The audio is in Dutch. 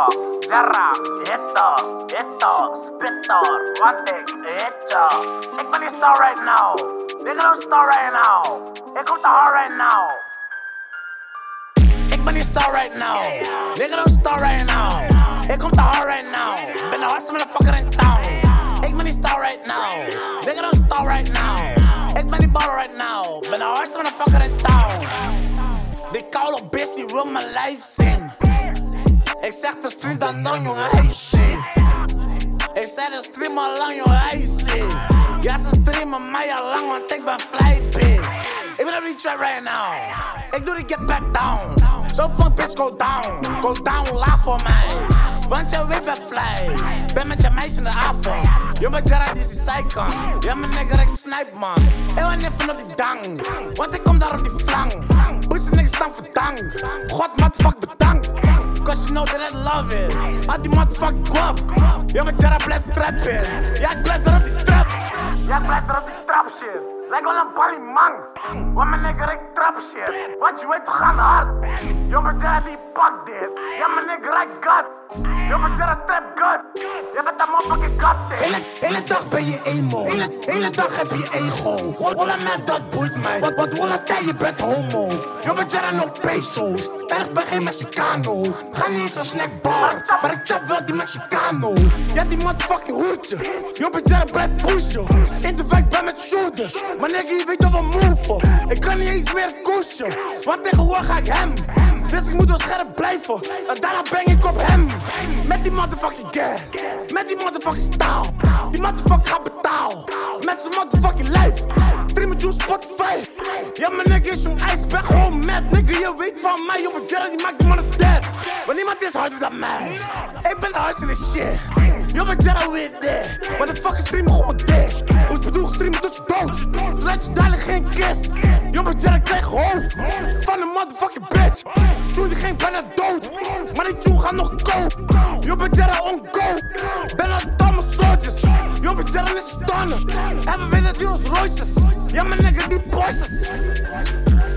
Jarra, hitto, spitter, want hitje. Ik ben niet star right now. Nigga don't star right now. Ik kom te hard right now. Ik ben niet star right now. Nigga don't star right now. Ik kom te hard right now. Ben de hardste motherfucker in town. Ik ben niet star right now. Nigga don't star right now. Ik ben niet baller right now. Ben de hardste motherfucker in town. Die koude bitch die wil mijn lijf zien. Ik zeg de stream dan lang jongen, hij zien. Ik zeg de stream al lang jongen, hij zien. Ja ze streamen mij al lang want ik ben fly big. Ik ben op die trap right now. Ik doe die get back down. Zo van bitch go down laag voor mij. Want je weet ben fly. Ben met je meisje in de avond. Je met Jara die is zijkant. Ja mijn nigger ik snipe man. Ik wil niet van op die dang. Want ik kom daar op die flank. Pussy niggas staan voor dang. God motherfuck bedankt. Cause you know that I love it. Al die motherfuck guap. Ja met Jara blijft trappen. Ja ik blijf er op die trap. Ja ik blijf er op die trap shit. Lijkt wel een party man. Want mijn nigger ik trap shit. Want je weet we gaan hard. Yo met Jara die pak dit. Ja mijn nigger ik got. Yo met Jara trap good. Je bent een motherfucking got dit. Hele dag ben je emo. Hele dag heb je ego. Wolla met dat boeit mij. Wat wolla tijd je bent homo. Yo met Jara nog pesos. En ik ben geen Mexicano. Ga niet zo snackbar. Maar ik chop wel die Mexicano. Ja die motherfucking hoertje. Yo met Jara blijft pushen. In de wijk ben met shooters. Maar nigga je weet dat we move. Ik kan niet eens meer kushen. Want tegenwoordig ga ik hem. Dus ik moet wel scherp blijven. En daarna bang ik op hem. Met die motherfucking gas. Met die motherfucking staal. Die motherfucker gaat betaal. Met zijn motherfucking lijf. Streamen juice Spotify. Ja mijn nigga is zo'n ijs. Ben gewoon mad. Nigga je weet van mij. Yo mijn Jerry die maakt die mannen dead. Maar niemand is harder dan mij. Ik ben de hardste in de shit. Yo mijn Jerry weet dit. Maar de fucking streamen gewoon dik. Hoe bedoel streamen tot je dood. Laat je dadelijk geen kist. Yo mijn Jerry krijgt hoofd. Van een motherfucking bitch. Tune die geen bijna dood. Maar die tune gaat nog koud. Yo mijn Jerry on go. Ben al domme soldiers. Yo mijn Jerry is stonnen. En we willen die ons Royces. Ja mijn nigga die Porsches.